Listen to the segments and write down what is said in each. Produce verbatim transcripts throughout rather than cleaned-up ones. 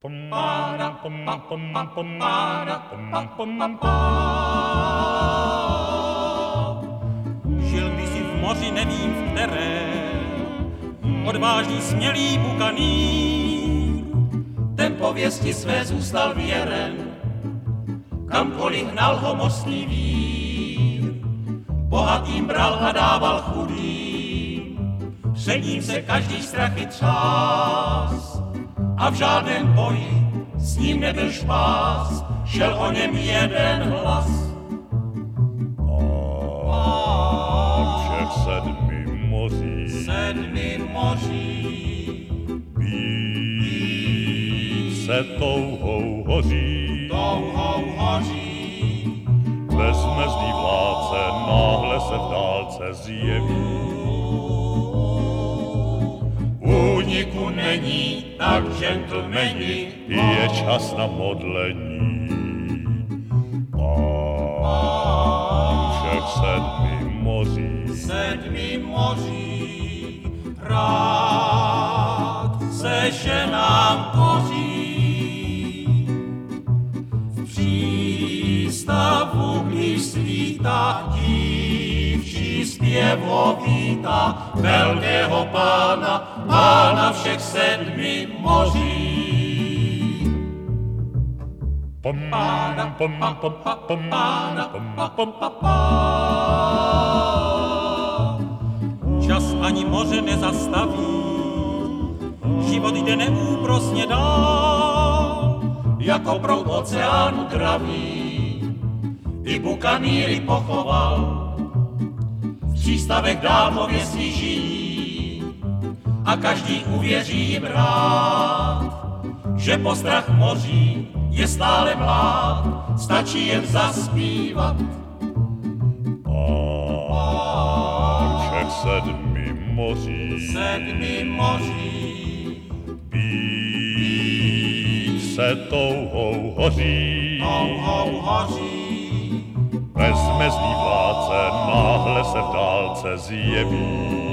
Žil kdysi v moři, nevím v které, odvážný smělý bukanýr. Ten pověsti své zůstal věren, kamkoliv hnal ho mořský vír. Bohatým bral a dával chudým, před ním se každý strachy třás. A v žádném boji s ním nebyl špás, šel o něm jeden hlas. Pán všech sedmi moří, Sedmi moří, být se touhou hoří, touhou hoří, bezmezný vládce náhle se v dálce zjeví. úniku není, tak gentlemani, Je čas na modlení. Pán všech sedmi moří, sedmi moří, rád se ženám koří. V přístavu, když svítá dívčí zpěvovítá velkého pána, pána všech sedmi moří. Pána, pána, pána, Čas ani moře nezastaví, život jde neúprosně dál. Jako proud oceánu draví, i bukanýry pochoval. V přístavech dálkově si žijí a každý uvěří jim rád, že postrach moří je stále mlád, stačí jen zaspívat. Pán všech sedmi moří, Sedmi moří, být se touhou hoří, touhou hoří, bezmezný vládce náhle se v dálce zjeví.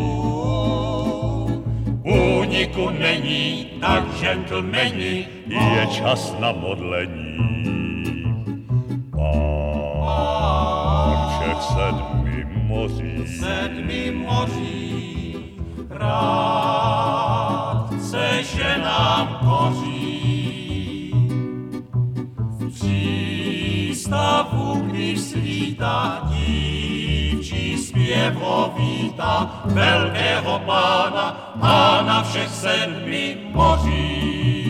úniku není, tak gentlemani, Je čas na modlení. Pán všech sedmi moří, sedmi moří, rád se ženám koří. V přístavu, když svítá dívčí zpěvovítá velkého pána, pána všech sedmi moří.